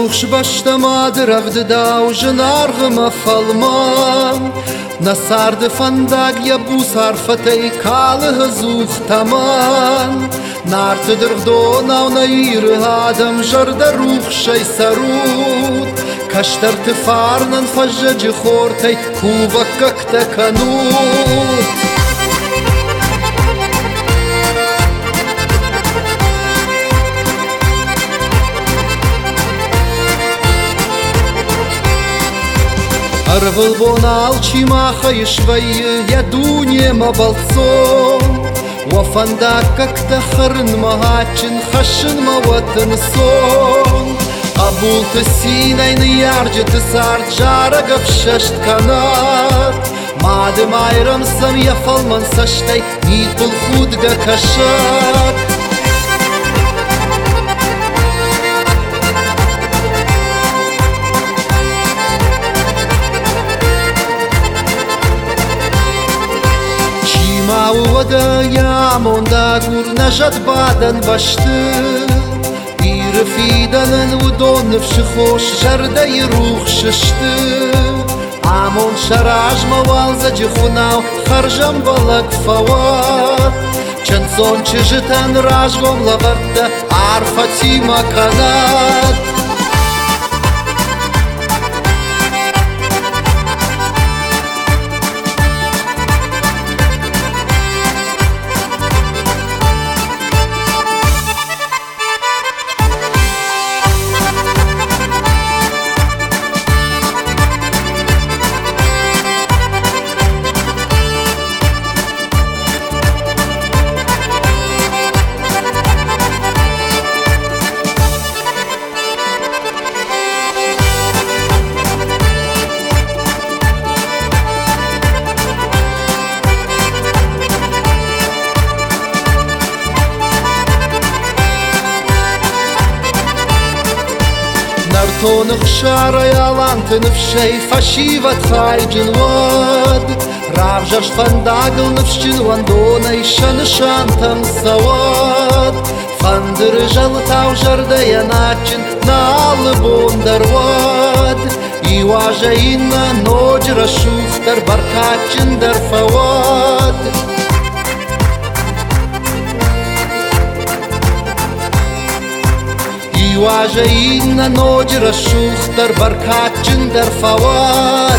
روخش بشتما درفد داو جنارغم فالمان نسارد فندق يبو صرفتي كاله زوخ تمان نارت درغدونا ونير هادم جرد روخ شي سرود كشتر تفارنا نفجج خورتي كوبكك تكنود أرغل بونال چيما خيشوي يا دنيا ما بلصون وفندقك تخرن مهاچن خشن ما وطن صون قبول تسينين يارج تسارد جارق بششت كنات مادم ايرم سم يفل من سشتي نيت بالخودقا كشات ودا يا موندا قور نجد بعدن بشتı İrfidenen ودون نفش خوش جرده يروخ ششتı عمون شراج موالزة جخوناو خرجم بلق فوات چند زون چجتن راجگم لغرده عرفتي مكانات تونخ شارة يالان تنفشي فشيفة خايجن واد رابجش فنداقل نفشن واندونا يشن شانتم سواد فندر جلتاو جرده يناچن نال بوندر واد يواجهينا نوجر شوختر بركاچن در فواد واجهين نوجر الشوخ در بركات جندر فواد